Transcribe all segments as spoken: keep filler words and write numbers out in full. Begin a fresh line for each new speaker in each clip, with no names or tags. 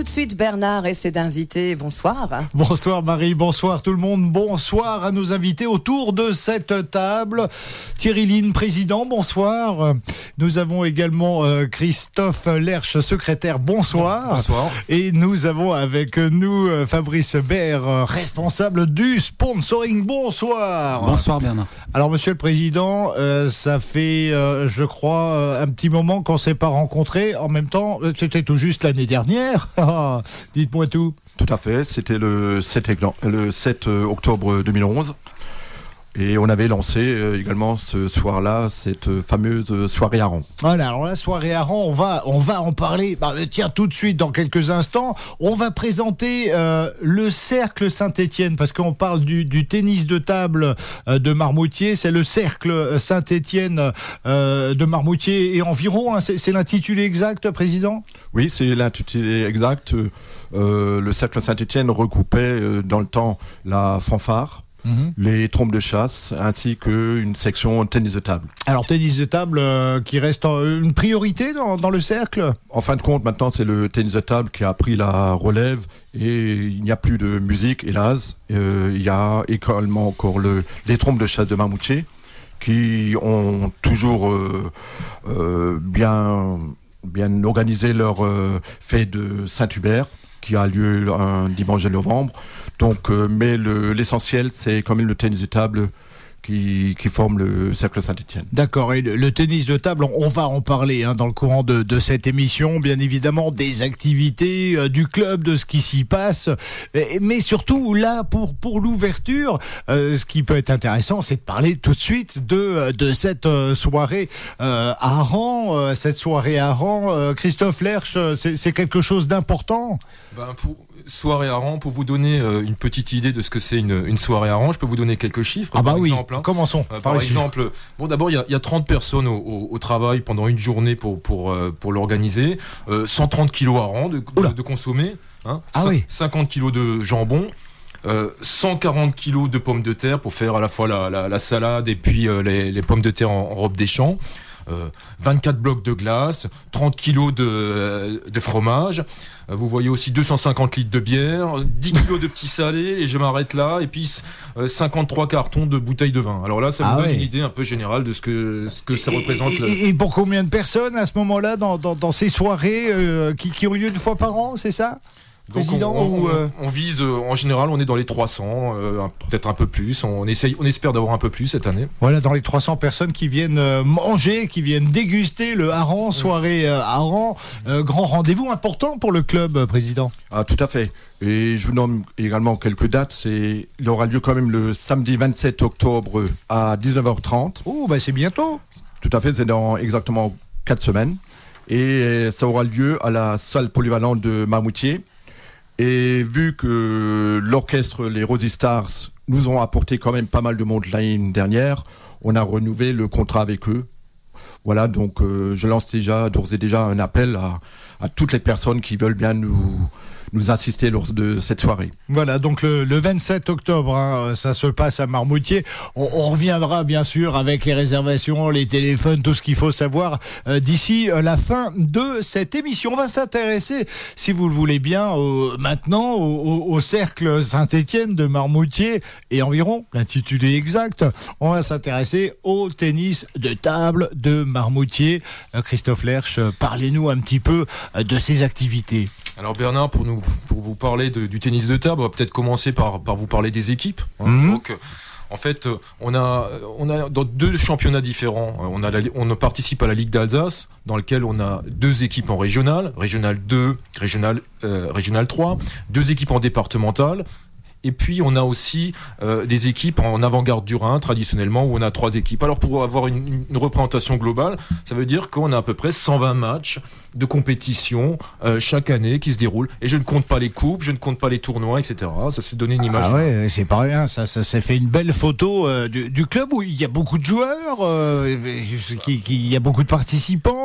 de suite Bernard et ses invités. Bonsoir.
Bonsoir Marie, bonsoir tout le monde. Bonsoir à nos invités autour de cette table. Thierry Line, président, bonsoir. Nous avons également euh, Christophe Lerche, secrétaire, bonsoir.
Bonsoir.
Et nous avons avec nous euh, Fabrice Baird, euh, responsable du sponsoring. Bonsoir.
Bonsoir Bernard.
Alors monsieur le président, euh, ça fait euh, je crois euh, un petit moment qu'on ne s'est pas rencontrés. En même temps, c'était tout juste l'année dernière. Dites-moi tout.
Tout à fait, c'était le sept, le sept octobre deux mille onze. Et on avait lancé euh, également ce soir-là cette fameuse soirée Aran.
Voilà, alors la soirée Aran, on va, on va en parler. Bah, tiens, tout de suite, dans quelques instants, on va présenter euh, le Cercle Saint-Étienne, parce qu'on parle du, du tennis de table euh, de Marmoutier. C'est le Cercle Saint-Étienne euh, de Marmoutier et environ. Hein, c'est, c'est l'intitulé exact, président ?
Oui, c'est l'intitulé exact. Euh, le Cercle Saint-Étienne recoupait euh, dans le temps la fanfare, Mmh. les trompes de chasse, ainsi qu'une section tennis de table.
Alors tennis de table euh, qui reste une priorité dans, dans le cercle ?
En fin de compte, maintenant c'est le tennis de table qui a pris la relève et il n'y a plus de musique, hélas. Euh, il y a également encore le, les trompes de chasse de Marmoutier qui ont toujours euh, euh, bien, bien organisé leur euh, fête de Saint-Hubert, qui a lieu un dimanche de novembre. Donc, euh, mais le, l'essentiel, c'est quand même le tennis de table qui, qui forme le Cercle Saint-Étienne.
D'accord, et le, le tennis de table, on va en parler hein, dans le courant de, de cette émission, bien évidemment, des activités euh, du club, de ce qui s'y passe, et, mais surtout, là, pour, pour l'ouverture, euh, ce qui peut être intéressant, c'est de parler tout de suite de, de cette euh, soirée euh, à Aran, euh, cette soirée à Aran. Euh, Christophe Lerche, c'est, c'est quelque chose d'important ?
Ben pour soirée Aran, pour vous donner euh, une petite idée de ce que c'est une, une soirée Aran, je peux vous donner quelques chiffres.
Ah bah
par
oui,
exemple, hein.
Commençons.
Euh, par exemple, chiffres. Bon d'abord il y a, y a trente personnes au, au, au travail pendant une journée pour, pour, euh, pour l'organiser, euh, cent trente kilos Aran de, de, de consommer, hein,
ah
c-
oui.
cinquante kilos de jambon. Euh, cent quarante kilos de pommes de terre pour faire à la fois la, la, la salade et puis euh, les, les pommes de terre en, en robe des champs. Euh, vingt-quatre blocs de glace, trente kilos de, de fromage. Euh, vous voyez aussi deux cent cinquante litres de bière, dix kilos de petits salés, et je m'arrête là. Et puis euh, cinquante-trois cartons de bouteilles de vin. Alors là, ça
ah
vous
ouais.
donne une idée un peu générale de ce que, ce que ça
et,
représente.
Et,
le...
et pour combien de personnes à ce moment-là dans, dans, dans ces soirées euh, qui, qui ont lieu une fois par an, c'est ça ?
Donc
Président,
on, on,
ou euh...
on vise, euh, en général, on est dans les trois cents, euh, peut-être un peu plus. On essaye, on espère d'avoir un peu plus cette année.
Voilà, dans les trois cents personnes qui viennent euh, manger, qui viennent déguster le Aran, soirée euh, Aran. Euh, grand rendez-vous important pour le club, euh, président.
Ah, tout à fait. Et je vous nomme également quelques dates. C'est, il aura lieu quand même le samedi vingt-sept octobre à dix-neuf heures trente.
Oh, bah c'est bientôt.
Tout à fait, c'est dans exactement quatre semaines. Et ça aura lieu à la salle polyvalente de Marmoutier. Et vu que l'orchestre, les Rosy Stars, nous ont apporté quand même pas mal de monde l'année dernière, on a renouvelé le contrat avec eux. Voilà, donc euh, je lance déjà, d'ores et déjà, un appel à, à toutes les personnes qui veulent bien nous, nous assister lors de cette soirée.
Voilà, donc le, le vingt-sept octobre, hein, ça se passe à Marmoutier. On, on reviendra bien sûr avec les réservations, les téléphones, tout ce qu'il faut savoir euh, d'ici euh, la fin de cette émission. On va s'intéresser, si vous le voulez bien, au, maintenant au, au, au Cercle Saint-Étienne de Marmoutier et environ, l'intitulé exact. On va s'intéresser au tennis de table de Marmoutier. Euh, Christophe Lerche, parlez-nous un petit peu euh, de ces activités.
Alors Bernard, pour nous, pour vous parler de, du tennis de table, on va peut-être commencer par, par vous parler des équipes. Hein.
Mmh.
Donc, en fait, on a, on a dans deux championnats différents. On a, la, on participe à la Ligue d'Alsace, dans lequel on a deux équipes en régional, régional deux, régional, euh, régional trois, deux équipes en départemental. Et puis on a aussi euh, des équipes en avant-garde du Rhin, traditionnellement, où on a trois équipes. Alors pour avoir une, une représentation globale, ça veut dire qu'on a à peu près cent vingt matchs de compétition euh, chaque année qui se déroulent. Et je ne compte pas les coupes, je ne compte pas les tournois, et cetera. Ça s'est donné une image.
Ah ouais, c'est pas rien. Ça, ça s'est fait une belle photo euh, du, du club où il y a beaucoup de joueurs, euh, qui, qui, il y a beaucoup de participants.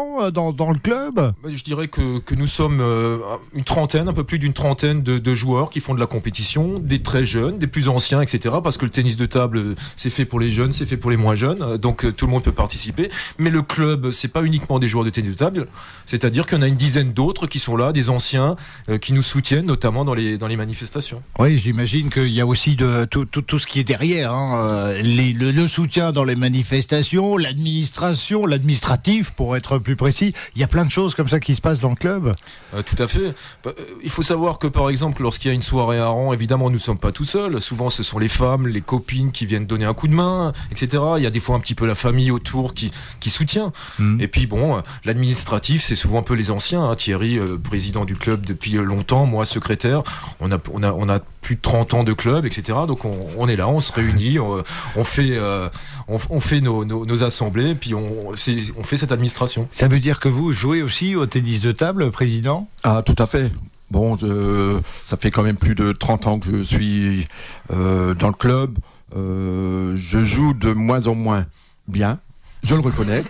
gens dans, dans le club?
Je dirais que, que nous sommes euh, une trentaine, un peu plus d'une trentaine de, de joueurs qui font de la compétition, des très jeunes, des plus anciens, et cetera. Parce que le tennis de table, c'est fait pour les jeunes, c'est fait pour les moins jeunes, donc euh, tout le monde peut participer. Mais le club, c'est pas uniquement des joueurs de tennis de table, c'est-à-dire qu'il y en a une dizaine d'autres qui sont là, des anciens, euh, qui nous soutiennent, notamment dans les, dans les manifestations.
Oui, j'imagine qu'il y a aussi de, tout, tout, tout ce qui est derrière, hein, les, le, le soutien dans les manifestations, l'administration, l'administratif, pour être plus précis. Il y a plein de choses comme ça qui se passent dans le club.
Euh, tout à fait. Euh, il faut savoir que, par exemple, lorsqu'il y a une soirée à Aran, évidemment, nous ne sommes pas tout seuls. Souvent, ce sont les femmes, les copines qui viennent donner un coup de main, et cetera. Il y a des fois un petit peu la famille autour qui, qui soutient. Mmh. Et puis, bon, euh, l'administratif, c'est souvent un peu les anciens. Hein. Thierry, euh, président du club depuis longtemps, moi, secrétaire. On a, on a, on a plus de trente ans de club, et cetera. Donc, on, on est là, on se réunit, on, on fait, euh, on, on fait nos, nos, nos assemblées, puis on, c'est, on fait cette administration.
Ça veut dire que vous jouez aussi au tennis de table, président?
Ah, tout à fait. Bon, je, ça fait quand même plus de trente ans que je suis euh, dans le club. Euh, je joue de moins en moins bien, je le reconnais.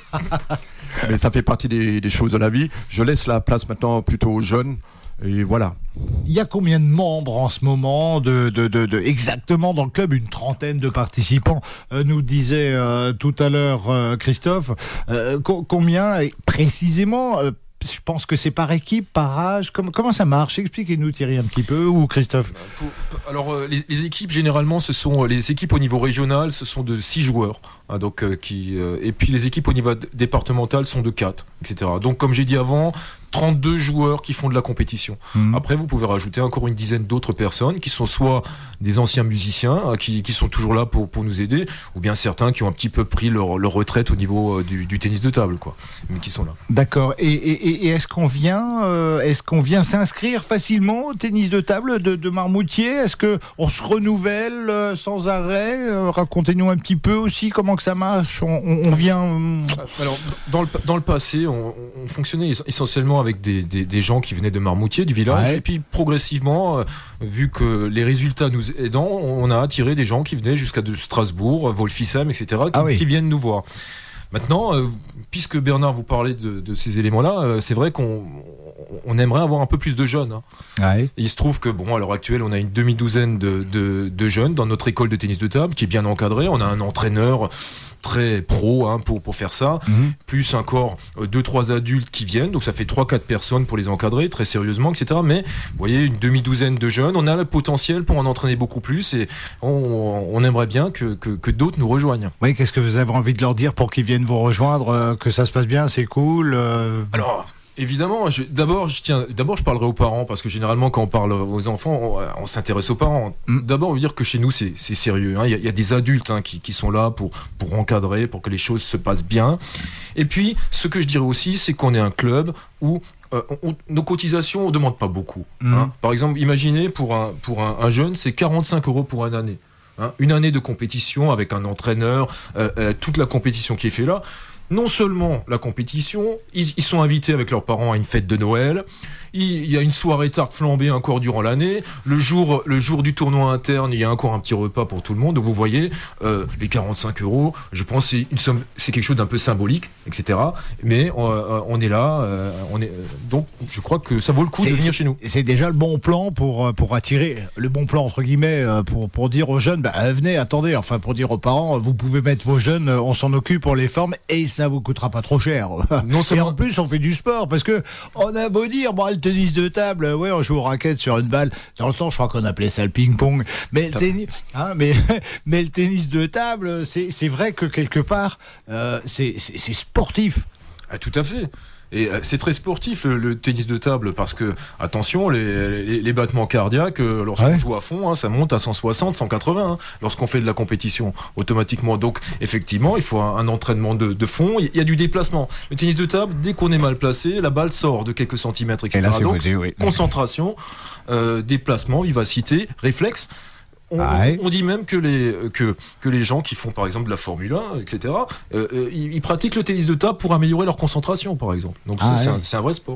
Mais ça fait partie des, des choses de la vie. Je laisse la place maintenant plutôt aux jeunes. Et voilà.
Il y a combien de membres en ce moment de, de, de, de, exactement dans le club? Une trentaine de participants, euh, nous disait euh, tout à l'heure euh, Christophe. Euh, co- combien précisément euh, je pense que c'est par équipe, par âge. Comment, comment ça marche? Expliquez-nous, Thierry, un petit peu, ou Christophe.
Pour, alors, euh, les, les équipes, généralement, ce sont les équipes au niveau régional, ce sont de six joueurs. Hein, donc, euh, qui, euh, et puis les équipes au niveau d- départemental sont de quatre, et cetera. Donc, comme j'ai dit avant, trente-deux joueurs qui font de la compétition. Mmh. Après, vous pouvez rajouter encore une dizaine d'autres personnes qui sont soit des anciens musiciens euh, qui, qui sont toujours là pour, pour nous aider, ou bien certains qui ont un petit peu pris leur, leur retraite au niveau euh, du, du tennis de table, quoi, mais qui sont là.
D'accord. Et, et, et est-ce qu'on vient, euh, est-ce qu'on vient s'inscrire facilement au tennis de table de, de Marmoutier? Est-ce que on se renouvelle euh, sans arrêt? euh, Racontez-nous un petit peu aussi comment que ça marche. On, on, on vient. Euh...
Alors, dans le, dans le passé, on, on fonctionnait essentiellement avec des, des, des gens qui venaient de Marmoutier, du village, ouais. Et puis progressivement, euh, vu que les résultats nous aidant, on a attiré des gens qui venaient jusqu'à de Strasbourg, Wolfisheim, et cetera, qui, ah oui. qui viennent nous voir. Maintenant, euh, puisque Bernard vous parlait de, de ces éléments-là, euh, c'est vrai qu'on on aimerait avoir un peu plus de jeunes. Hein. Ouais. Il se trouve que, bon, à l'heure actuelle, on a une demi-douzaine de, de, de jeunes dans notre école de tennis de table qui est bien encadrée. On a un entraîneur très pro hein, pour, pour faire ça, mmh. plus encore euh, deux, trois adultes qui viennent. Donc ça fait trois, quatre personnes pour les encadrer très sérieusement, et cetera. Mais vous voyez, une demi-douzaine de jeunes. On a le potentiel pour en entraîner beaucoup plus et on, on aimerait bien que, que, que d'autres nous rejoignent.
Oui, qu'est-ce que vous avez envie de leur dire pour qu'ils viennent vous rejoindre, euh, que ça se passe bien, c'est cool euh...
Alors... Évidemment, je, d'abord, je tiens, d'abord, je parlerai aux parents parce que généralement, quand on parle aux enfants, on, on s'intéresse aux parents. Mmh. D'abord, on veut dire que chez nous, c'est, c'est sérieux. Hein. Il y a, il y a des adultes hein, qui, qui sont là pour, pour encadrer, pour que les choses se passent bien. Et puis, ce que je dirais aussi, c'est qu'on est un club où euh, on, nos cotisations, on demande pas beaucoup. Mmh. Hein. Par exemple, imaginez pour un, pour un, un jeune, c'est quarante-cinq euros pour une année. Hein. Une année de compétition avec un entraîneur, euh, euh, toute la compétition qui est faite là. Non seulement la compétition, ils, ils sont invités avec leurs parents à une fête de Noël, il, il y a une soirée tarte flambée encore durant l'année, le jour, le jour du tournoi interne, il y a encore un petit repas pour tout le monde, donc vous voyez, euh, les quarante-cinq euros, je pense que c'est, une somme, c'est quelque chose d'un peu symbolique, et cetera. Mais euh, on est là, euh, on est, donc je crois que ça vaut le coup
c'est,
de venir chez nous.
C'est déjà le bon plan pour, pour attirer, le bon plan entre guillemets, pour, pour dire aux jeunes, bah, venez, attendez, enfin pour dire aux parents, vous pouvez mettre vos jeunes, on s'en occupe, on les forme, et ça vous coûtera pas trop cher. Non seulement... Et en plus, on fait du sport parce que on a beau dire, bon, le tennis de table, ouais, on joue aux raquettes sur une balle. Dans le temps, je crois qu'on appelait ça le ping-pong. Mais le tennis, hein, mais, mais le tennis de table, c'est, c'est vrai que quelque part, euh, c'est, c'est, c'est sportif.
Ah, tout à fait. Et c'est très sportif le, le tennis de table parce que attention les, les, les battements cardiaques euh, lorsqu'on ouais. joue à fond hein, ça monte à cent soixante, cent quatre-vingts hein, lorsqu'on fait de la compétition automatiquement. Donc effectivement il faut un, un entraînement de, de fond. Il y a du déplacement. Le tennis de table, dès qu'on est mal placé, la balle sort de quelques centimètres, et cetera. Et là, donc côté, oui. concentration, euh, déplacement, vivacité, réflexe. On, ah ouais. on dit même que les, que, que les gens qui font par exemple de la Formule un, et cetera, euh, ils, ils pratiquent le tennis de table pour améliorer leur concentration, par exemple. Donc ah ça, ouais. c'est, un, c'est un vrai sport.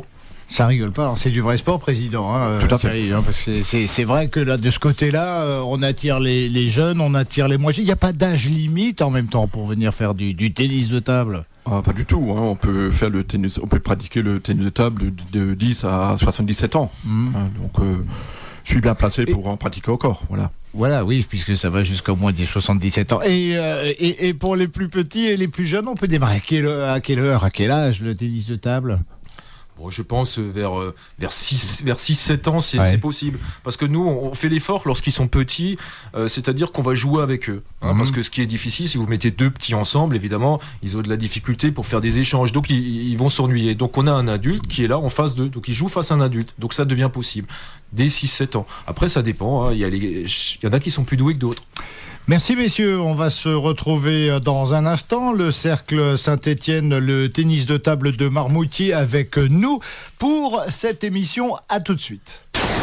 Ça rigole pas, hein. C'est du vrai sport, président. Hein,
Tout à fait.
Thierry, hein, parce que c'est, c'est vrai que là, de ce côté-là, euh, on attire les, les jeunes, on attire les moins jeunes. Il n'y a pas d'âge limite en même temps pour venir faire du, du tennis de table.
Ah, pas du tout. Hein. On peut faire le tennis, on peut pratiquer le tennis de table de, de dix à soixante-dix-sept ans. Mmh. Hein, donc, euh, je suis bien placé pour et, en pratiquer encore. Voilà.
Voilà, oui, puisque ça va jusqu'au moins des soixante-dix-sept ans. Et, euh, et, et pour les plus petits et les plus jeunes, on peut démarrer à quelle heure, à quelle heure, à quel âge le tennis de table?
Bon, je pense vers euh, vers six vers six sept ans c'est,
ouais.
c'est possible parce que nous on fait l'effort lorsqu'ils sont petits, euh, c'est-à-dire qu'on va jouer avec eux hein, mmh. parce que ce qui est difficile, si vous mettez deux petits ensemble, évidemment ils ont de la difficulté pour faire des échanges, donc ils, ils vont s'ennuyer. Donc on a un adulte qui est là en face d'eux, donc ils jouent face à un adulte, donc ça devient possible dès six sept ans. Après ça dépend, hein, il y a les, il y en a qui sont plus doués que d'autres.
Merci messieurs, on va se retrouver dans un instant, le Cercle Saint-Étienne, le tennis de table de Marmoutier avec nous pour cette émission. À tout de suite.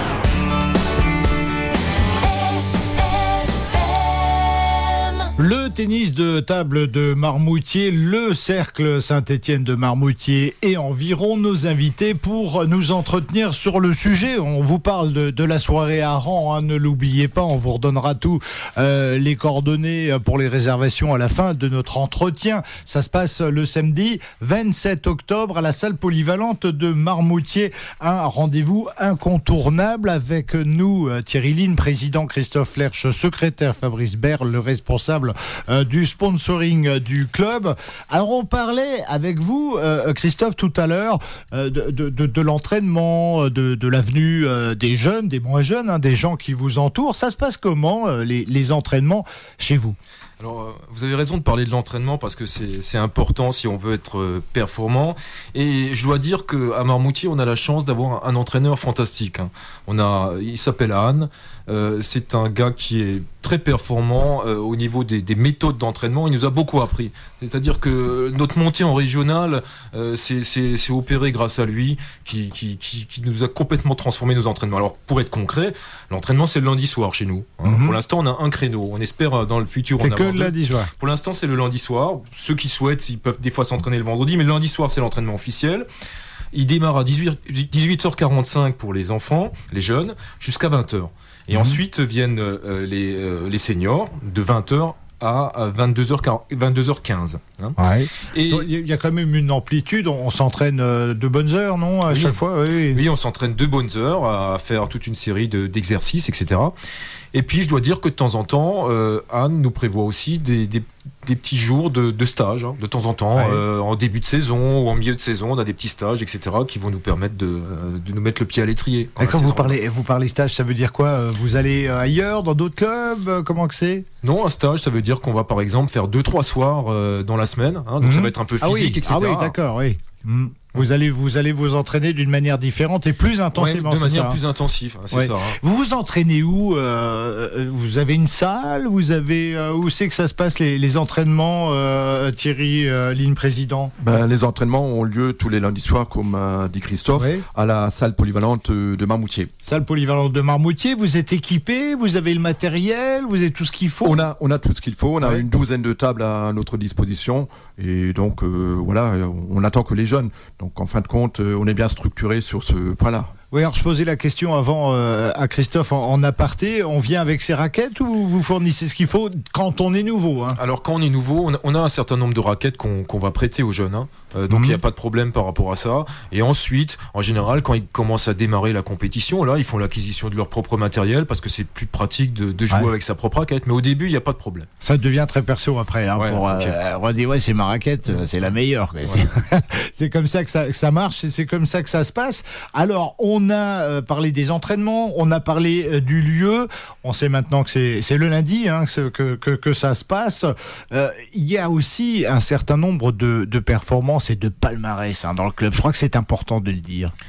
Le tennis de table de Marmoutier, le Cercle Saint-Étienne de Marmoutier et environ nos invités pour nous entretenir sur le sujet. On vous parle de, de la soirée à Rang, hein, ne l'oubliez pas, on vous redonnera tout euh, les coordonnées pour les réservations à la fin de notre entretien. Ça se passe le samedi vingt-sept octobre à la salle polyvalente de Marmoutier. Un rendez-vous incontournable avec nous, Thierry Line, président, Christophe Lerche, secrétaire, Fabrice Berle, le responsable Euh, du sponsoring du club. Alors on parlait avec vous, euh, Christophe, tout à l'heure euh, de, de, de, de l'entraînement, de, de l'avenue euh, des jeunes, des moins jeunes, hein, des gens qui vous entourent. Ça se passe comment euh, les, les entraînements chez vous ?
Alors, vous avez raison de parler de l'entraînement parce que c'est, c'est important si on veut être performant. Et je dois dire qu'à Marmoutier, on a la chance d'avoir un entraîneur fantastique. Hein. On a, il s'appelle Anne. Euh, c'est un gars qui est très performant euh, au niveau des, des méthodes d'entraînement. Il nous a beaucoup appris. C'est-à-dire que notre montée en régional, euh, c'est, c'est, c'est opéré grâce à lui, qui, qui, qui, qui nous a complètement transformé nos entraînements. Alors, pour être concret, l'entraînement, c'est le lundi soir chez nous. Hein. Mm-hmm. Pour l'instant, on a un créneau. On espère dans le futur en avoir.
Le lundi soir.
Pour l'instant, c'est le lundi soir. Ceux qui souhaitent, ils peuvent des fois s'entraîner le vendredi, mais le lundi soir, c'est l'entraînement officiel. Il démarre à dix-huit heures quarante-cinq pour les enfants, les jeunes, jusqu'à vingt heures. Et mmh. ensuite viennent euh, les, euh, les seniors de vingt heures à vingt-deux heures quinze. Hein.
Ouais. Et il y a quand même une amplitude, on, on s'entraîne de bonnes heures, non, à oui. chaque fois oui.
oui, on s'entraîne de bonnes heures à faire toute une série de, d'exercices, et cetera. Et puis, je dois dire que de temps en temps, euh, Anne nous prévoit aussi des, des, des petits jours de, de stage. Hein, de temps en temps, ouais. euh, en début de saison ou en milieu de saison, on a des petits stages, et cetera, qui vont nous permettre de, de nous mettre le pied à l'étrier.
Quand, quand vous parlez, vous parlez stage, ça veut dire quoi ? Vous allez ailleurs, dans d'autres clubs ? Comment que c'est ?
Non, un stage, ça veut dire qu'on va par exemple faire deux, trois soirs euh, dans la semaine. Hein, donc mmh. ça va être un peu physique,
ah oui.
et cetera.
Ah oui, d'accord, oui. Mmh. Vous allez, vous allez vous entraîner d'une manière différente et plus intensément.
Ouais, de manière
ça,
plus intensive, hein, c'est
ouais.
ça. Hein.
Vous vous entraînez où ? euh, Vous avez une salle ? Vous avez euh, où c'est que ça se passe les, les entraînements, euh, Thierry euh, Line, président ?
Ben, les entraînements ont lieu tous les lundis soirs, comme a dit Christophe, ouais. à la salle polyvalente de Marmoutier.
Salle polyvalente de Marmoutier. Vous êtes équipé ? Vous avez le matériel ? Vous avez tout ce qu'il faut ?
On a, on a tout ce qu'il faut. On a
ouais.
une douzaine de tables à notre disposition et donc euh, voilà, on attend que les jeunes. Donc en fin de compte, on est bien structuré sur ce point-là.
Oui, alors je posais la question avant euh, à Christophe en, en aparté. On vient avec ses raquettes ou vous fournissez ce qu'il faut quand on est nouveau, hein ?
Alors quand on est nouveau, on a, on a un certain nombre de raquettes qu'on, qu'on va prêter aux jeunes. Hein. Euh, donc il mmh. n'y a pas de problème par rapport à ça. Et ensuite, en général, quand ils commencent à démarrer la compétition, là, ils font l'acquisition de leur propre matériel parce que c'est plus pratique de, de jouer ouais. avec sa propre raquette. Mais au début, il n'y a pas de problème.
Ça devient très perso après. Hein,
ouais,
pour,
okay.
euh, on dit, ouais, c'est ma raquette, c'est la meilleure. Ouais. C'est, c'est comme ça que ça, que ça marche et c'est comme ça que ça se passe. Alors, on a euh, parlé des entraînements, on a parlé euh, du lieu. On sait maintenant que c'est, c'est le lundi hein, que, que, que ça se passe. Euh, il y a aussi un certain nombre de, de performances et de palmarès hein, dans le club. Je crois que c'est important de le dire.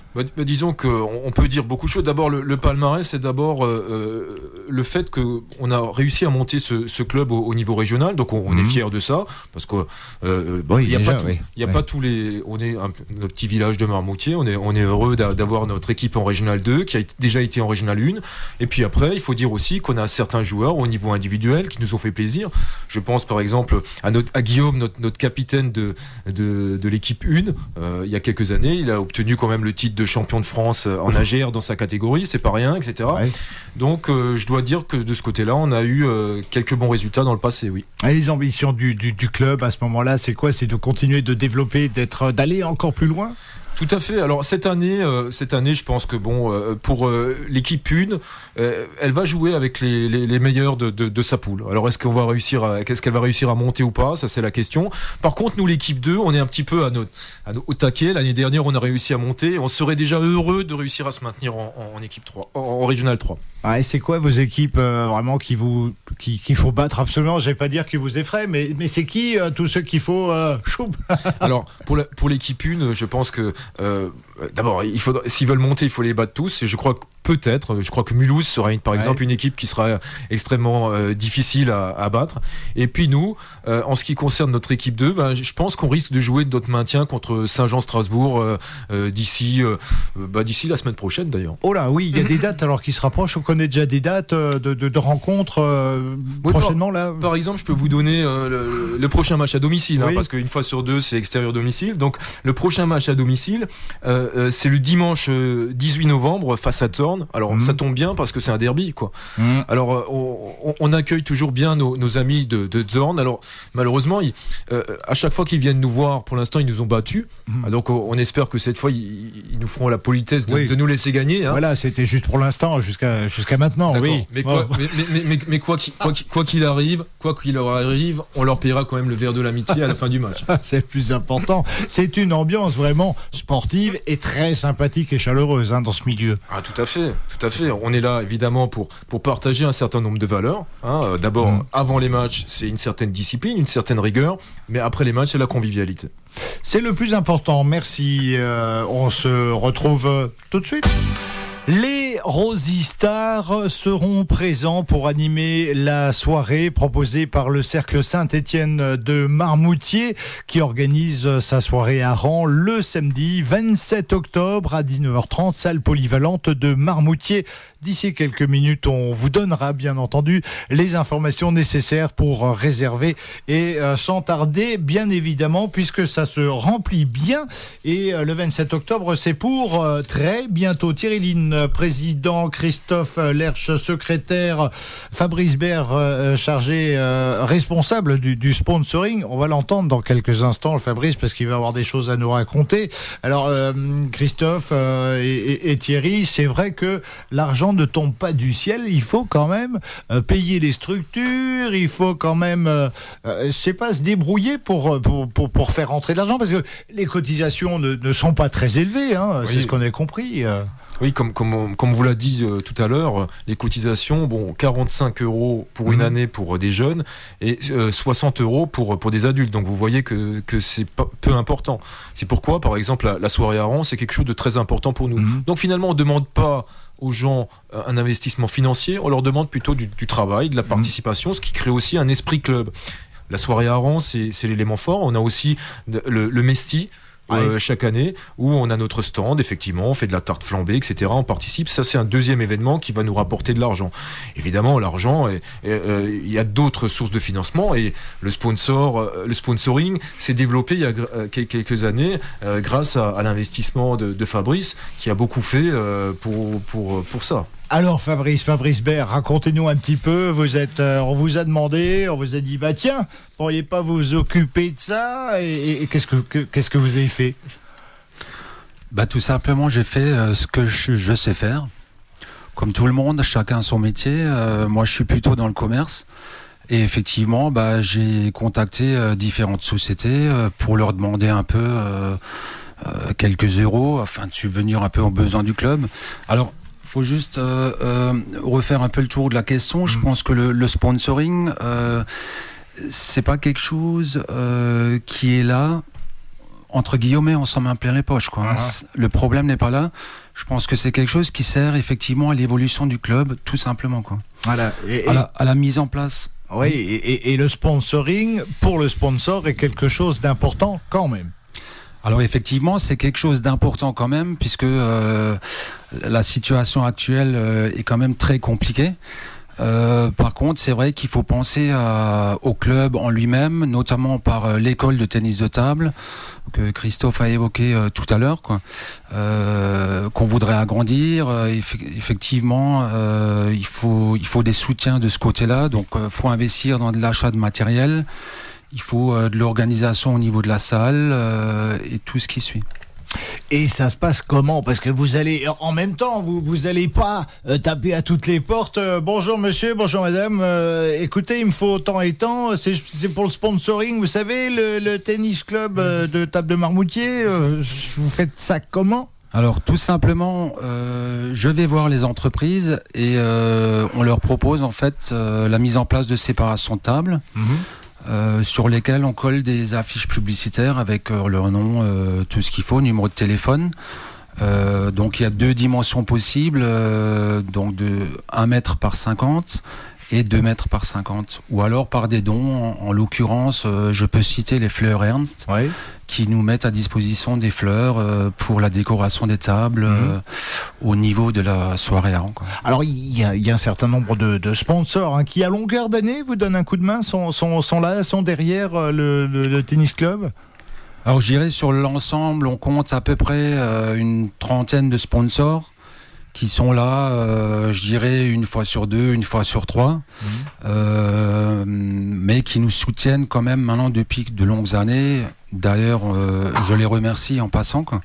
Bah, bah, disons qu'on on peut dire beaucoup de choses. D'abord, le, le palmarès, c'est d'abord euh, le fait qu'on a réussi à monter ce, ce club au, au niveau régional. Donc, on, on mmh. est fiers de ça. Parce qu'il euh,
oui,
n'y a,
déjà,
pas, tout,
oui.
y a
oui.
pas tous les. On est un, notre petit village de Marmoutier. On est, on est heureux d'a, d'avoir notre équipe en régional deux, qui a déjà été en régional un. Et puis après, il faut dire aussi qu'on a certains joueurs au niveau individuel qui nous ont fait plaisir. Je pense par exemple à, notre, à Guillaume, notre, notre capitaine de, de, de l'équipe un. Euh, il y a quelques années, il a obtenu quand même le titre de champion de France en A G R dans sa catégorie, c'est pas rien, et cetera. Ouais. Donc euh, je dois dire que de ce côté-là, on a eu euh, quelques bons résultats dans le passé, oui.
Et les ambitions du, du, du club à ce moment-là, c'est quoi? C'est de continuer de développer, d'être, d'aller encore plus loin?
Tout à fait. Alors cette année, euh, cette année, je pense que bon, euh, pour euh, l'équipe un, euh, elle va jouer avec les, les, les meilleurs de, de, de sa poule. Alors est-ce qu'on va réussir, à, qu'est-ce qu'elle va réussir à monter ou pas? Ça c'est la question. Par contre, nous l'équipe deux, on est un petit peu à notre, à notre, au taquet. L'année dernière, on a réussi à monter. On serait déjà heureux de réussir à se maintenir en, en, en équipe trois, en, en régional trois.
Ah, et c'est quoi vos équipes euh, vraiment qui vous, qui, qu'il faut battre absolument? Je vais pas dire qu'ils vous effraient, mais, mais c'est qui euh, tous ceux qu'il faut euh, choup.
Alors pour la, pour l'équipe un, je pense que euh, d'abord, il faudra, s'ils veulent monter, il faut les battre tous. Et je crois que peut-être, je crois que Mulhouse sera une, par ouais. exemple une équipe qui sera extrêmement euh, difficile à, à battre. Et puis nous, euh, en ce qui concerne notre équipe deux, ben, je pense qu'on risque de jouer notre maintien contre Saint-Jean-Strasbourg euh, euh, d'ici, euh, bah, d'ici la semaine prochaine d'ailleurs.
Oh là, oui, il y a des dates alors qui se rapprochent. On connaît déjà des dates de, de, de rencontres euh, oui, prochainement
par,
là.
Par exemple, je peux vous donner euh, le, le prochain match à domicile, oui. hein, parce qu'une fois sur deux, c'est extérieur domicile. Donc le prochain match à domicile. Euh, Euh, c'est le dimanche euh, dix-huit novembre face à Thorn. Alors mmh. ça tombe bien parce que c'est un derby quoi. Mmh. Alors euh, on, on accueille toujours bien nos, nos amis de, de Thorn. Alors malheureusement ils, euh, à chaque fois qu'ils viennent nous voir, pour l'instant ils nous ont battus. Mmh. Donc on, on espère que cette fois ils, ils nous feront la politesse de, oui. de nous laisser gagner. Hein.
Voilà, c'était juste pour l'instant jusqu'à jusqu'à maintenant.
D'accord.
Oui.
Mais quoi, oh. mais, mais, mais, mais quoi, qu'il, quoi, qu'il, quoi qu'il arrive, quoi qu'il leur arrive, on leur paiera quand même le verre de l'amitié à la fin du match.
C'est le plus important. C'est une ambiance vraiment sportive et très sympathique et chaleureuse hein, dans ce milieu.
Ah tout à fait, tout à fait. On est là évidemment pour pour partager un certain nombre de valeurs. Hein. D'abord, mmh. avant les matchs, c'est une certaine discipline, une certaine rigueur, mais après les matchs, c'est la convivialité.
C'est le plus important. Merci. Euh, on se retrouve euh, tout de suite. Les Rosy Stars seront présents pour animer la soirée proposée par le Cercle Saint-Étienne de Marmoutier qui organise sa soirée à Rans le samedi vingt-sept octobre à dix-neuf heures trente, salle polyvalente de Marmoutier. D'ici quelques minutes, on vous donnera bien entendu les informations nécessaires pour réserver et euh, sans tarder, bien évidemment, puisque ça se remplit bien. Et euh, le vingt-sept octobre, c'est pour euh, très bientôt. Thierry Line, président, Christophe Lerche, secrétaire, Fabrice Bert, euh, chargé, euh, responsable du, du sponsoring. On va l'entendre dans quelques instants, le Fabrice, parce qu'il va avoir des choses à nous raconter. Alors, euh, Christophe euh, et, et, et Thierry, c'est vrai que l'argent ne tombe pas du ciel. Il faut quand même euh, payer les structures. Il faut quand même, euh, euh, je sais pas, se débrouiller pour, pour, pour, pour faire rentrer de l'argent, parce que les cotisations ne, ne sont pas très élevées. Hein, oui. C'est ce qu'on a compris. Euh.
Oui, comme, comme, comme vous l'a dit euh, tout à l'heure, les cotisations, bon, quarante-cinq euros pour une mmh. année pour euh, des jeunes et euh, soixante euros pour, pour des adultes. Donc vous voyez que, que c'est pas, peu important. C'est pourquoi, par exemple, la, la soirée à Rans, c'est quelque chose de très important pour nous. Mmh. Donc finalement, on ne demande pas aux gens un investissement financier, on leur demande plutôt du, du travail, de la participation, mmh. ce qui crée aussi un esprit club. La soirée à Rans, c'est, c'est l'élément fort. On a aussi le, le Mesti, Euh, ouais. chaque année où on a notre stand, effectivement, on fait de la tarte flambée, et cetera. On participe. Ça, c'est un deuxième événement qui va nous rapporter de l'argent. Évidemment, l'argent, il euh, y a d'autres sources de financement et le sponsor, euh, le sponsoring s'est développé il y a euh, quelques années euh, grâce à, à l'investissement de, de Fabrice qui a beaucoup fait euh, pour, pour, pour ça.
Alors Fabrice, Fabrice Bert, racontez-nous un petit peu. Vous êtes, euh, on vous a demandé, on vous a dit, bah tiens, pourriez pas vous occuper de ça et, et, et qu'est-ce que, que qu'est-ce que vous avez fait?
Bah tout simplement, j'ai fait euh, ce que je, je sais faire. Comme tout le monde, chacun son métier. Euh, moi, je suis plutôt dans le commerce. Et effectivement, bah j'ai contacté euh, différentes sociétés euh, pour leur demander un peu euh, euh, quelques euros afin de subvenir un peu aux besoins du club. Alors faut juste euh, euh, refaire un peu le tour de la question. Je mmh. pense que le, le sponsoring, euh, c'est pas quelque chose euh, qui est là entre guillemets, on s'en met plein les poches, quoi.
Uh-huh.
Le problème n'est pas là. Je pense que c'est quelque chose qui sert effectivement à l'évolution du club, tout simplement, quoi.
Voilà. Et, et...
À, la, à la mise en place.
Oui, et, et, et le sponsoring, pour le sponsor, est quelque chose d'important quand même.
Alors effectivement, c'est quelque chose d'important quand même, puisque euh, la situation actuelle euh, est quand même très compliquée. Euh, par contre, c'est vrai qu'il faut penser à, au club en lui-même, notamment par euh, l'école de tennis de table que Christophe a évoqué euh, tout à l'heure, quoi, euh, qu'on voudrait agrandir. Euh, eff- effectivement, euh, il faut il faut des soutiens de ce côté-là. Donc, euh, faut investir dans de l'achat de matériel. Il faut euh, de l'organisation au niveau de la salle euh, et tout ce qui suit.
Et ça se passe comment? Parce que vous allez, en même temps, vous vous allez pas euh, taper à toutes les portes. Euh, bonjour monsieur, bonjour madame. Euh, écoutez, il me faut tant et tant. C'est, c'est pour le sponsoring, vous savez, le, le tennis club euh, de Table de Marmoutier. Euh, vous faites ça comment?
Alors tout simplement, euh, je vais voir les entreprises et euh, on leur propose en fait euh, la mise en place de séparation de table. Mmh. Euh, sur lesquels on colle des affiches publicitaires avec euh, leur nom, euh, tout ce qu'il faut, numéro de téléphone. Euh, donc il y a deux dimensions possibles, euh, donc de un mètre par cinquante et deux mètres par cinquante. Ou alors par des dons, en, en l'occurrence, euh, je peux citer les Fleurs Ernst,
ouais.
qui nous mettent à disposition des fleurs euh, pour la décoration des tables mmh. euh, au niveau de la soirée à rang, quoi.
Alors il y, y a un certain nombre de, de sponsors hein, qui à longueur d'année vous donnent un coup de main, sont, sont, sont là, sont derrière le, le, le tennis club.
Alors je dirais sur l'ensemble, on compte à peu près euh, une trentaine de sponsors qui sont là, euh, je dirais une fois sur deux, une fois sur trois, mmh. euh, mais qui nous soutiennent quand même maintenant depuis de longues années. D'ailleurs, euh, je les remercie en passant, quoi.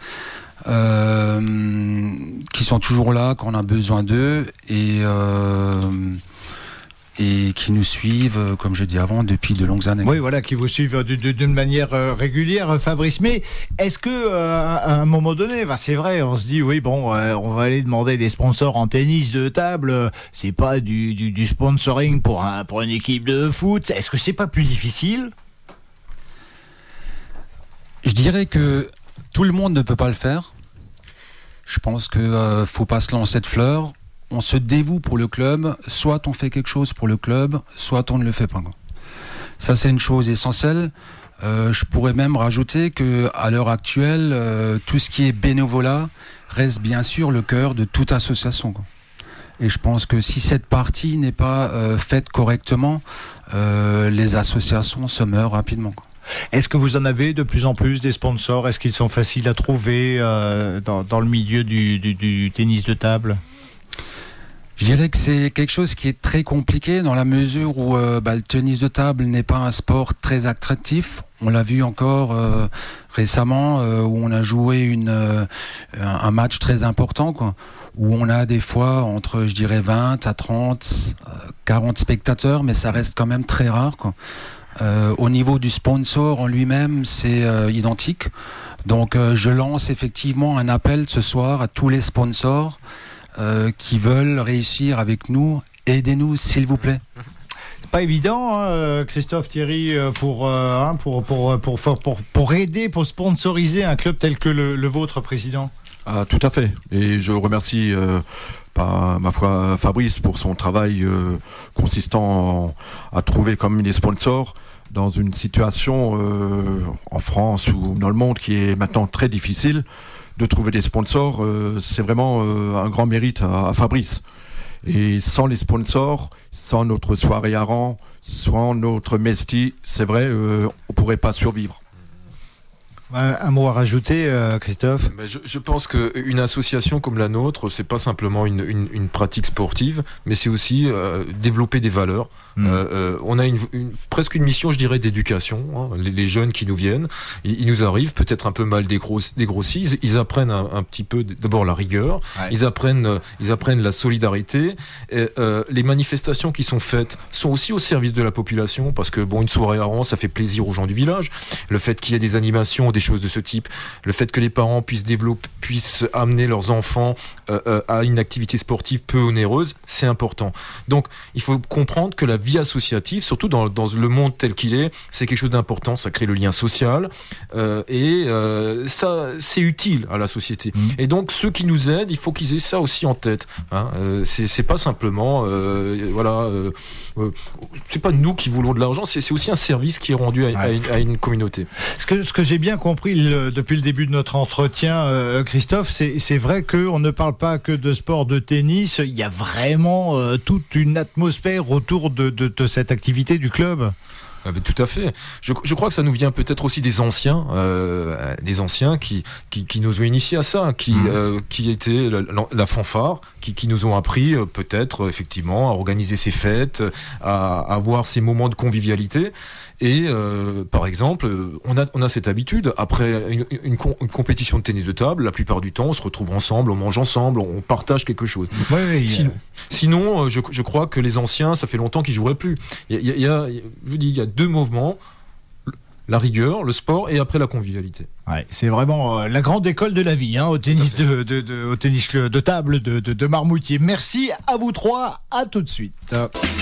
Euh, qui sont toujours là quand on a besoin d'eux et euh, et qui nous suivent, comme je dis avant, depuis de longues années.
Oui, voilà, qui vous suivent d'une manière régulière, Fabrice. Mais est-ce que euh, à un moment donné, ben c'est vrai, on se dit oui, bon, euh, on va aller demander des sponsors en tennis de table. C'est pas du, du, du sponsoring pour un pour une équipe de foot. Est-ce que c'est pas plus difficile?
Je dirais que tout le monde ne peut pas le faire. Je pense que euh, faut pas se lancer de fleurs. On se dévoue pour le club, soit on fait quelque chose pour le club, soit on ne le fait pas. Ça, c'est une chose essentielle. Euh, je pourrais même rajouter que à l'heure actuelle, euh, tout ce qui est bénévolat reste bien sûr le cœur de toute association, quoi. Et je pense que si cette partie n'est pas euh, faite correctement, euh, les associations se meurent rapidement, quoi.
Est-ce que vous en avez de plus en plus des sponsors? Est-ce qu'ils sont faciles à trouver euh, dans, dans le milieu du, du, du tennis de table?
Je dirais que c'est quelque chose qui est très compliqué dans la mesure où euh, bah, le tennis de table n'est pas un sport très attractif. On l'a vu encore euh, récemment euh, où on a joué une, euh, un match très important, quoi, où on a des fois entre, je dirais, vingt à trente, quarante spectateurs, mais ça reste quand même très rare, quoi. Euh, au niveau du sponsor en lui-même, c'est euh, identique. Donc euh, je lance effectivement un appel ce soir à tous les sponsors euh, qui veulent réussir avec nous. Aidez-nous, s'il vous plaît.
C'est pas évident, hein, Christophe, Thierry, pour, euh, pour, pour, pour, pour, pour, pour aider, pour sponsoriser un club tel que le, le vôtre, président.
Ah, tout à fait. Et je remercie euh, par ma foi Fabrice pour son travail euh, consistant en, à trouver comme des sponsors dans une situation euh, en France ou dans le monde qui est maintenant très difficile. De trouver des sponsors, euh, c'est vraiment euh, un grand mérite à, à Fabrice. Et sans les sponsors, sans notre soirée à rang, sans notre Mesti, c'est vrai, euh, on pourrait pas survivre.
Un, un mot à rajouter, euh, Christophe?
Ben je, je pense qu'une association comme la nôtre, c'est pas simplement une, une, une pratique sportive, mais c'est aussi euh, développer des valeurs. Mmh. Euh, euh, on a une, une, presque une mission, je dirais, d'éducation. Hein. Les, les jeunes qui nous viennent, ils, ils nous arrivent peut-être un peu mal dégrossis, dégrossis ils, ils apprennent un, un petit peu d'abord la rigueur, ouais. ils apprennent, ils apprennent la solidarité. Et, euh, les manifestations qui sont faites sont aussi au service de la population, parce que bon, une soirée à rang, ça fait plaisir aux gens du village. Le fait qu'il y ait des animations, des choses de ce type. Le fait que les parents puissent développer, puissent amener leurs enfants euh, euh, à une activité sportive peu onéreuse, c'est important. Donc, il faut comprendre que la vie associative, surtout dans, dans le monde tel qu'il est, c'est quelque chose d'important. Ça crée le lien social euh, et euh, ça, c'est utile à la société. Mmh. Et donc, ceux qui nous aident, il faut qu'ils aient ça aussi en tête. Hein. Euh, c'est, c'est pas simplement, euh, voilà, euh, euh, c'est pas nous qui voulons de l'argent, c'est, c'est aussi un service qui est rendu à, ouais. à, une, à une communauté.
Ce que, ce que j'ai bien compris le, depuis le début de notre entretien, euh, Christophe, c'est, c'est vrai qu'on ne parle pas que de sport de tennis. Il y a vraiment euh, toute une atmosphère autour de, de, de cette activité du club.
Ah ben, tout à fait. Je, je crois que ça nous vient peut-être aussi des anciens, euh, des anciens qui, qui, qui nous ont initiés à ça, qui, mmh. euh, qui étaient la, la fanfare, qui, qui nous ont appris euh, peut-être effectivement à organiser ces fêtes, à, à avoir ces moments de convivialité. Et euh, par exemple, on a on a cette habitude après une, une, une compétition de tennis de table, la plupart du temps, on se retrouve ensemble, on mange ensemble, on partage quelque chose.
Oui, oui,
sinon, sinon je, je crois que les anciens, ça fait longtemps qu'ils joueraient plus. Il y a, il y a, je vous dis, il y a deux mouvements. La rigueur, le sport et après la convivialité.
Ouais, c'est vraiment euh, la grande école de la vie, hein, au tennis de, de, de, au tennis de table de, de, de Marmoutier. Merci à vous trois, à tout de suite.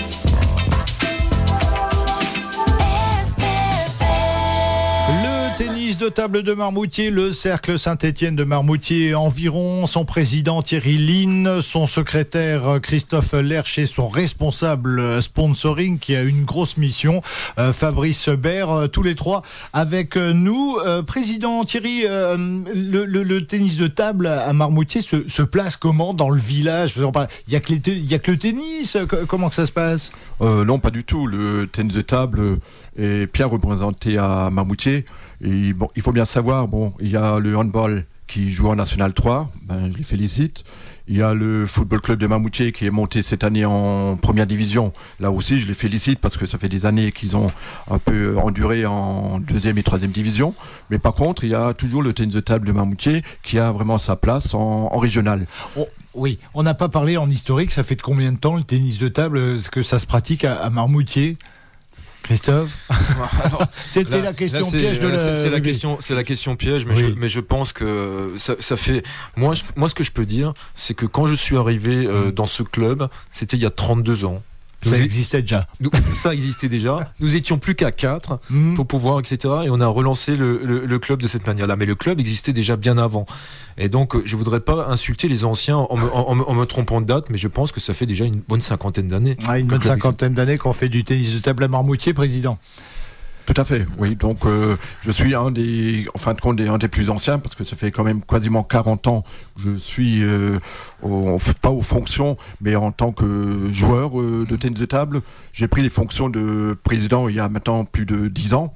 Tennis de table de Marmoutier, le cercle Saint-Étienne de Marmoutier environ, son président Thierry Line, son secrétaire Christophe Lerche et son responsable sponsoring qui a une grosse mission, euh, Fabrice Bert, euh, tous les trois avec nous. Euh, président Thierry, euh, le, le, le tennis de table à Marmoutier se, se place comment dans le village? Il n'y a, a que le tennis, comment que ça se passe?
euh, Non, pas du tout. Le tennis de table est bien représenté à Marmoutier. Et bon, il faut bien savoir, bon, il y a le handball qui joue en National trois, ben, je les félicite. Il y a le football club de Marmoutier qui est monté cette année en première division. Là aussi, je les félicite parce que ça fait des années qu'ils ont un peu enduré en deuxième et troisième division. Mais par contre, il y a toujours le tennis de table de Marmoutier qui a vraiment sa place en, en régional.
Oh. Oui, on n'a pas parlé en historique, ça fait de combien de temps le tennis de table, est-ce que ça se pratique à, à Marmoutier? Christophe,
alors,
c'était
là,
la question
là,
piège de la.
C'est, c'est la question, c'est la question piège, mais, oui. je, mais je pense que ça, ça fait. Moi, je, moi, ce que je peux dire, c'est que quand je suis arrivé euh, dans ce club, c'était il y a trente-deux ans.
Ça existait déjà.
Nous, ça existait déjà. Nous étions plus qu'à quatre mmh. pour pouvoir, et cetera. Et on a relancé le, le, le club de cette manière-là. Mais le club existait déjà bien avant. Et donc, je voudrais pas insulter les anciens en me, en, en me trompant de date, mais je pense que ça fait déjà une bonne cinquantaine d'années.
Ah, une bonne cinquantaine d'années qu'on fait du tennis de table à Marmoutier, président.
Tout à fait, oui. Donc, euh, je suis un des, en fin de compte, des, un des plus anciens parce que ça fait quand même quasiment quarante ans. Je suis euh, au, pas aux fonctions, mais en tant que joueur euh, de tennis de table, j'ai pris les fonctions de président il y a maintenant plus de dix ans.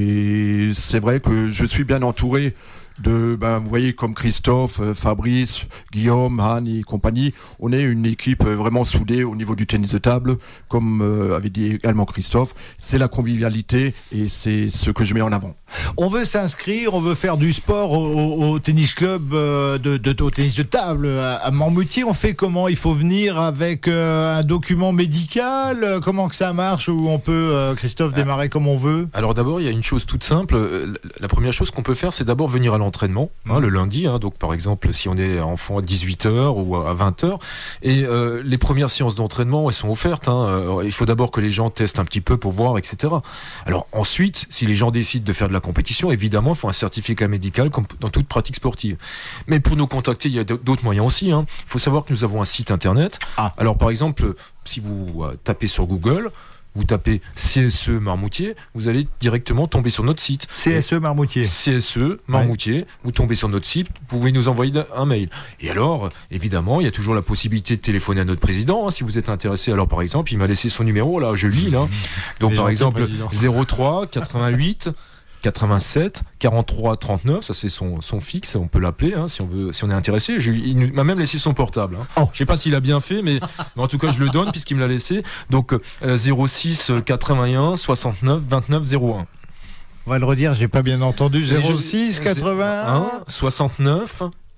Et c'est vrai que je suis bien entouré de, ben, vous voyez, comme Christophe, Fabrice, Guillaume, Anne et compagnie, on est une équipe vraiment soudée au niveau du tennis de table, comme euh, avait dit également Christophe. C'est la convivialité et c'est ce que je mets en avant.
On veut s'inscrire, on veut faire du sport au, au, au tennis club, euh, de, de, au tennis de table à, à Marmoutier. On fait comment? Il faut venir avec euh, un document médical? Comment que ça marche? Ou on peut, euh, Christophe, démarrer comme on veut?
Alors d'abord, il y a une chose toute simple. La première chose qu'on peut faire, c'est d'abord venir à l'entraînement, hein, mmh. le lundi. Hein, donc par exemple, si on est enfant à dix-huit heures ou à vingt heures. Et euh, les premières séances d'entraînement, elles sont offertes. Hein. Euh, il faut d'abord que les gens testent un petit peu pour voir, et cetera. Alors ensuite, si les gens décident de faire de la compétition, évidemment, il faut un certificat médical comme dans toute pratique sportive. Mais pour nous contacter, il y a d'autres moyens aussi. Hein. Il faut savoir que nous avons un site internet. Ah. Alors par exemple, si vous euh, tapez sur Google, vous tapez C S E Marmoutier, vous allez directement tomber sur notre site.
C S E Marmoutier.
C S E Marmoutier, ouais. Vous tombez sur notre site, vous pouvez nous envoyer un mail. Et alors, évidemment, il y a toujours la possibilité de téléphoner à notre président, hein, si vous êtes intéressé. Alors par exemple, il m'a laissé son numéro, là, je lis, là. Donc par exemple, zéro trois quatre-vingt-huit quatre-vingt-sept quarante-trois trente-neuf, ça c'est son, son fixe, on peut l'appeler hein, si on veut, si on est intéressé. Je, il m'a même laissé son portable. Hein. Oh. Je sais pas s'il a bien fait, mais, mais en tout cas je le donne puisqu'il me l'a laissé. Donc euh, zéro six quatre-vingt-un soixante-neuf vingt-neuf zéro un.
On va le redire, j'ai pas bien entendu. zéro six quatre-vingt-un
soixante-neuf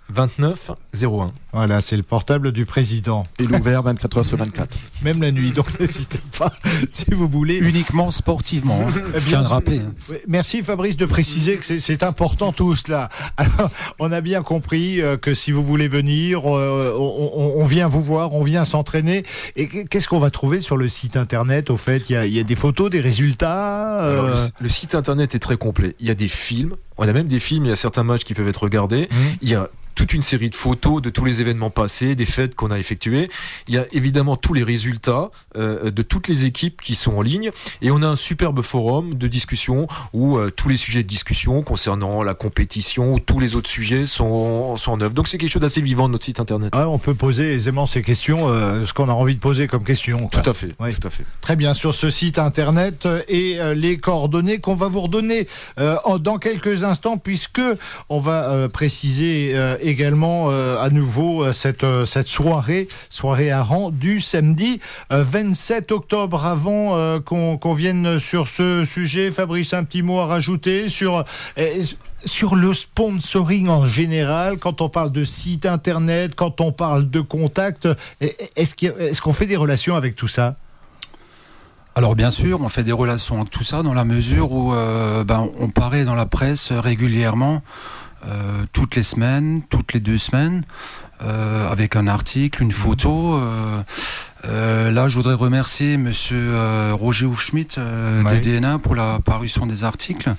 vingt-neuf zéro un.
Voilà, c'est le portable du président.
Il est ouvert vingt-quatre heures sur vingt-quatre.
Même la nuit, donc n'hésitez pas si vous voulez.
Uniquement sportivement, hein. Je tiens à le rappeler. Hein.
Oui, merci Fabrice de préciser que c'est, c'est important tout cela. Alors, on a bien compris euh, que si vous voulez venir, euh, on, on, on vient vous voir, on vient s'entraîner. Et qu'est-ce qu'on va trouver sur le site internet au fait? Il y a, il y a des photos, des résultats euh...
Alors, le, le site internet est très complet. Il y a des films, on a même des films, il y a certains matchs qui peuvent être regardés. Mmh. Il y a toute une série de photos de tous les événements passés, des fêtes qu'on a effectuées. Il y a évidemment tous les résultats euh, de toutes les équipes qui sont en ligne. Et on a un superbe forum de discussion où euh, tous les sujets de discussion concernant la compétition ou tous les autres sujets sont, sont en œuvre. Donc c'est quelque chose d'assez vivant de notre site internet.
Ouais, on peut poser aisément ces questions, euh, ce qu'on a envie de poser comme question.
Tout à fait,
ouais.
tout à fait.
Très bien, sur ce site internet et euh, les coordonnées qu'on va vous redonner euh, en, dans quelques instants, puisque on va euh, préciser euh, également euh, à nouveau euh, cette, euh, cette soirée, soirée à Rang du samedi euh, vingt-sept octobre. Avant euh, qu'on, qu'on vienne sur ce sujet, Fabrice, un petit mot à rajouter sur... Euh, Sur le sponsoring en général, quand on parle de site internet, quand on parle de contact, est-ce, qu'il y a, est-ce qu'on fait des relations avec tout ça ?
Alors bien sûr, on fait des relations avec tout ça dans la mesure où euh, ben, on paraît dans la presse régulièrement, euh, toutes les semaines, toutes les deux semaines, euh, avec un article, une photo. Euh, euh, là, je voudrais remercier Monsieur euh, Roger Hufschmidt euh, ouais. des D N A pour la parution des articles.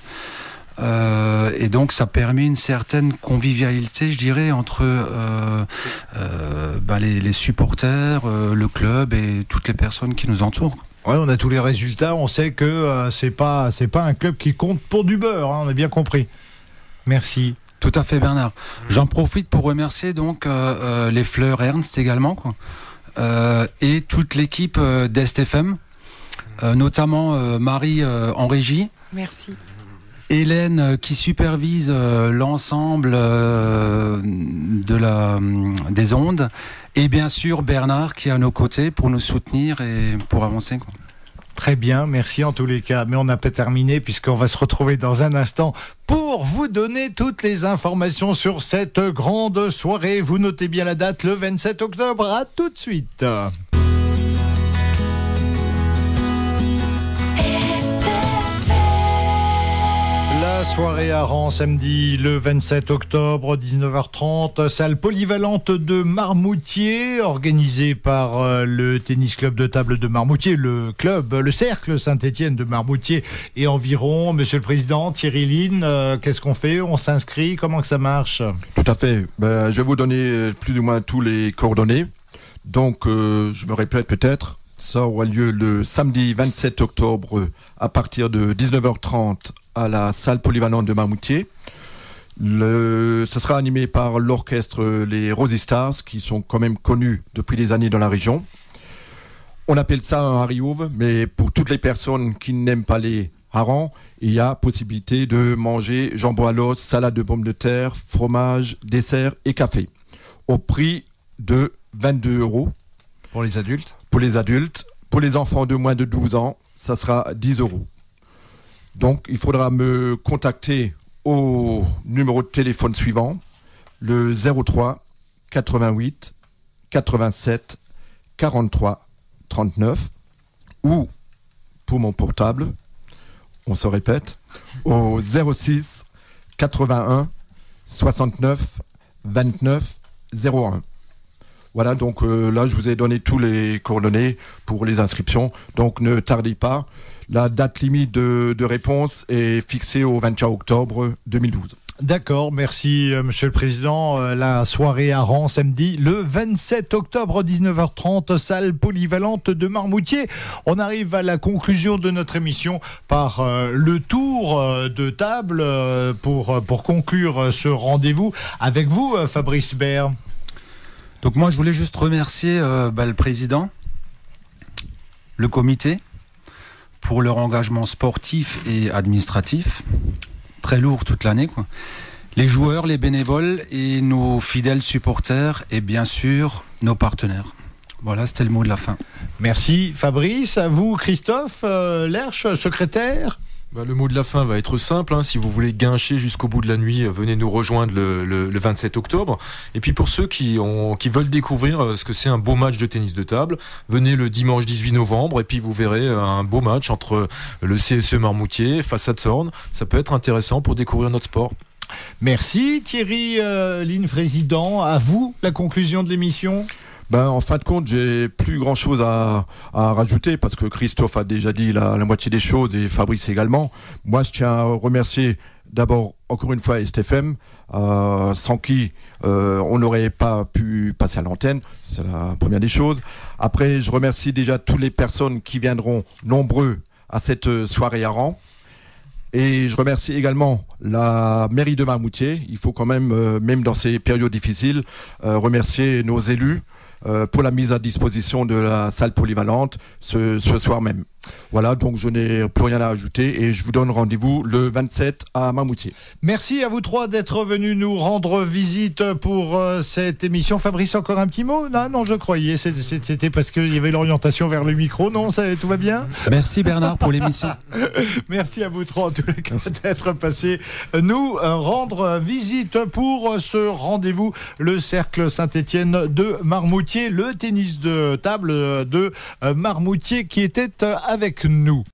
Euh, et donc ça permet une certaine convivialité, je dirais, entre euh, euh, ben les, les supporters, euh, le club et toutes les personnes qui nous entourent.
Ouais, on a tous les résultats, on sait que euh, c'est pas c'est pas un club qui compte pour du beurre, hein, on a bien compris. Merci.
Tout à fait, Bernard. J'en profite pour remercier donc euh, euh, les Fleurs Ernst également, quoi, euh, et toute l'équipe euh, d'Est F M, euh, notamment euh, Marie euh, en régie.
Merci.
Hélène euh, qui supervise euh, l'ensemble euh, de la, euh, des ondes, et bien sûr Bernard qui est à nos côtés pour nous soutenir et pour avancer, quoi.
Très bien, merci en tous les cas. Mais on n'a pas terminé puisqu'on va se retrouver dans un instant pour vous donner toutes les informations sur cette grande soirée. Vous notez bien la date, le vingt-sept octobre. À tout de suite. La soirée à Rang, samedi le vingt-sept octobre, dix-neuf heures trente, salle polyvalente de Marmoutier, organisée par euh, le tennis club de table de Marmoutier, le club, le cercle Saint-Étienne de Marmoutier et environ. Monsieur le Président, Thierry Lynn, euh, qu'est-ce qu'on fait ? On s'inscrit ? Comment que ça marche ?
Tout à fait. Ben, je vais vous donner plus ou moins tous les coordonnées. Donc, euh, je me répète peut-être, ça aura lieu le samedi vingt-sept octobre à partir de dix-neuf heures trente à la salle polyvalente de Marmoutier. Le, ce sera animé par l'orchestre Les Rosy Stars, qui sont quand même connus depuis des années dans la région. On appelle ça un hariouve, mais pour toutes les personnes qui n'aiment pas les harengs, il y a possibilité de manger jambon à l'os, salade de pommes de terre, fromage, dessert et café, au prix de vingt-deux euros.
Pour les adultes ?
Pour les adultes. Pour les enfants de moins de douze ans, ça sera dix euros. Donc, il faudra me contacter au numéro de téléphone suivant, le zéro trois quatre-vingt-huit quatre-vingt-sept quarante-trois trente-neuf, ou pour mon portable, on se répète, au zéro six quatre-vingt-un soixante-neuf vingt-neuf zéro un. Voilà, donc euh, là, je vous ai donné tous les coordonnées pour les inscriptions, donc ne tardez pas. La date limite de, de réponse est fixée au vingt-et-un octobre deux mille douze.
D'accord, merci euh, Monsieur le Président. Euh, la soirée à Rang, samedi, le vingt-sept octobre, dix-neuf heures trente, salle polyvalente de Marmoutier. On arrive à la conclusion de notre émission par euh, le tour euh, de table euh, pour, pour conclure euh, ce rendez-vous. Avec vous, euh, Fabrice Baird.
Donc moi, je voulais juste remercier euh, bah, le Président, le comité, pour leur engagement sportif et administratif, très lourd toute l'année, quoi. Les joueurs, les bénévoles et nos fidèles supporters et bien sûr nos partenaires. Voilà, c'était le mot de la fin.
Merci Fabrice. À vous Christophe euh, Lerche, secrétaire.
Bah, le mot de la fin va être simple, hein. Si vous voulez guincher jusqu'au bout de la nuit, venez nous rejoindre le, le, le vingt-sept octobre. Et puis pour ceux qui, ont, qui veulent découvrir ce que c'est un beau match de tennis de table, venez le dimanche dix-huit novembre et puis vous verrez un beau match entre le C S E Marmoutier face à Zorn. Ça peut être intéressant pour découvrir notre sport.
Merci Thierry euh, Ligne, président. À vous la conclusion de l'émission.
Ben, en fin de compte, j'ai plus grand chose à, à rajouter parce que Christophe a déjà dit la, la moitié des choses et Fabrice également. Moi, je tiens à remercier d'abord, encore une fois, S T F M, euh, sans qui euh, on n'aurait pas pu passer à l'antenne. C'est la première des choses. Après, je remercie déjà toutes les personnes qui viendront nombreux à cette soirée à Rang. Et je remercie également la mairie de Marmoutier. Il faut quand même, euh, même dans ces périodes difficiles, euh, remercier nos élus euh, pour la mise à disposition de la salle polyvalente ce, ce soir même. Voilà, donc je n'ai plus rien à ajouter et je vous donne rendez-vous le vingt-sept à Marmoutier.
Merci à vous trois d'être venus nous rendre visite pour euh, cette émission. Fabrice, encore un petit mot? Non, non, je croyais. C'était parce qu'il y avait l'orientation vers le micro. Non, ça, tout va bien?
Merci Bernard pour l'émission.
Merci à vous trois en tous les cas d'être passés nous euh, rendre visite pour euh, ce rendez-vous, le Cercle Saint-Étienne de Marmoutier, le tennis de table de euh, Marmoutier qui était euh, avec nous.